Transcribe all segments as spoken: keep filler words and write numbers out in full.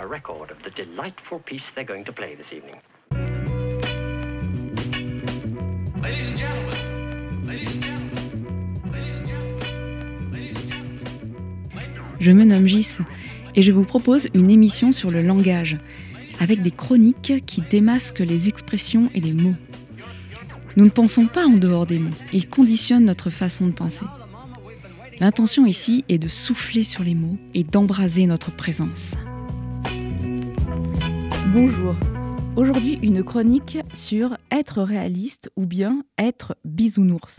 a record of the delightful piece they're going to play this evening. Ladies and gentlemen, ladies and gentlemen, ladies and gentlemen, ladies and gentlemen. Je me nomme Gis et je vous propose une émission sur le langage, avec des chroniques qui démasquent les expressions et les mots. Nous ne pensons pas en dehors des mots, ils conditionnent notre façon de penser. L'intention ici est de souffler sur les mots et d'embraser notre présence. Bonjour. Aujourd'hui, une chronique sur être réaliste ou bien être bisounours.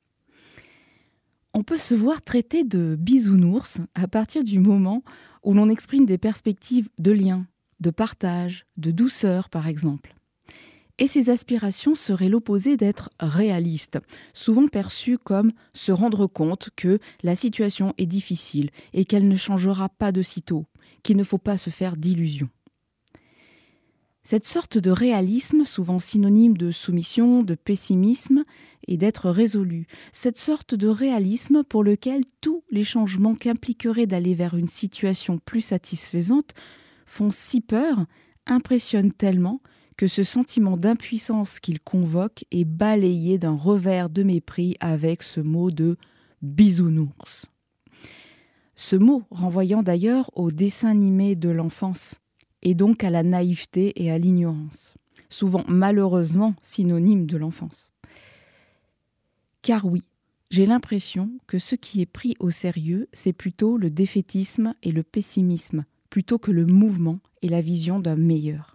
On peut se voir traiter de bisounours à partir du moment où l'on exprime des perspectives de lien, de partage, de douceur par exemple. Et ces aspirations seraient l'opposé d'être réaliste, souvent perçu comme se rendre compte que la situation est difficile et qu'elle ne changera pas de sitôt, qu'il ne faut pas se faire d'illusions. Cette sorte de réalisme, souvent synonyme de soumission, de pessimisme et d'être résolu, cette sorte de réalisme pour lequel tous les changements qu'impliqueraient d'aller vers une situation plus satisfaisante font si peur, impressionnent tellement que ce sentiment d'impuissance qu'il convoque est balayé d'un revers de mépris avec ce mot de bisounours. Ce mot renvoyant d'ailleurs au dessin animé de l'enfance, et donc à la naïveté et à l'ignorance, souvent malheureusement synonyme de l'enfance. Car oui, j'ai l'impression que ce qui est pris au sérieux, c'est plutôt le défaitisme et le pessimisme, plutôt que le mouvement et la vision d'un meilleur.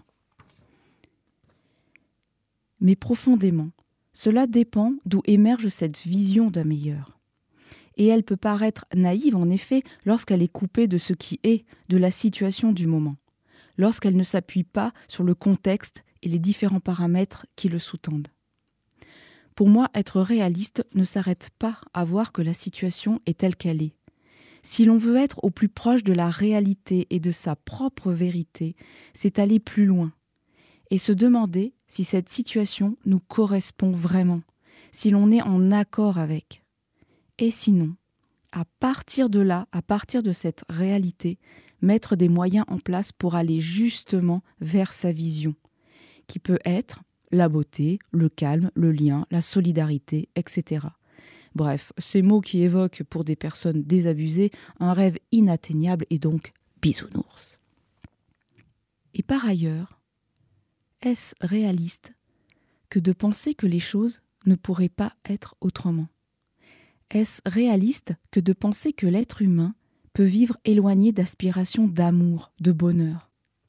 Mais profondément, cela dépend d'où émerge cette vision d'un meilleur. Et elle peut paraître naïve en effet lorsqu'elle est coupée de ce qui est, de la situation du moment, lorsqu'elle ne s'appuie pas sur le contexte et les différents paramètres qui le sous-tendent. Pour moi, être réaliste ne s'arrête pas à voir que la situation est telle qu'elle est. Si l'on veut être au plus proche de la réalité et de sa propre vérité, c'est aller plus loin et se demander si cette situation nous correspond vraiment, si l'on est en accord avec. Et sinon, à partir de là, à partir de cette réalité, mettre des moyens en place pour aller justement vers sa vision, qui peut être la beauté, le calme, le lien, la solidarité, et cetera. Bref, ces mots qui évoquent pour des personnes désabusées un rêve inatteignable et donc bisounours. Et par ailleurs, est-ce réaliste que de penser que les choses ne pourraient pas être autrement ? Est-ce réaliste que de penser que l'être humain peut vivre éloigné d'aspirations d'amour, de bonheur ?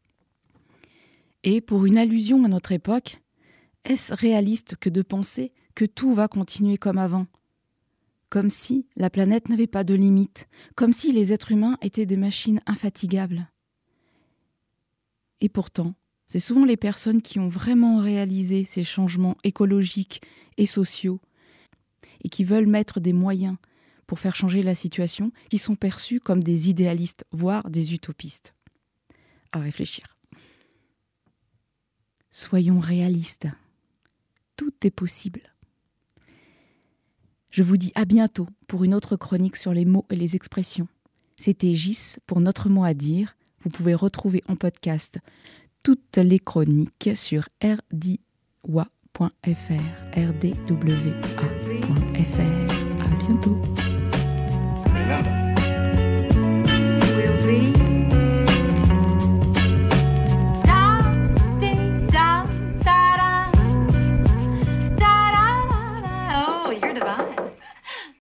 Et pour une allusion à notre époque, est-ce réaliste que de penser que tout va continuer comme avant ? Comme si la planète n'avait pas de limite, comme si les êtres humains étaient des machines infatigables. Et pourtant, c'est souvent les personnes qui ont vraiment réalisé ces changements écologiques et sociaux et qui veulent mettre des moyens pour faire changer la situation, qui sont perçus comme des idéalistes, voire des utopistes. À réfléchir. Soyons réalistes. Tout est possible. Je vous dis à bientôt pour une autre chronique sur les mots et les expressions. C'était Gis pour Notre Mot à dire. Vous pouvez retrouver en podcast toutes les chroniques sur r d w a point f r, r d w a point f r. À bientôt.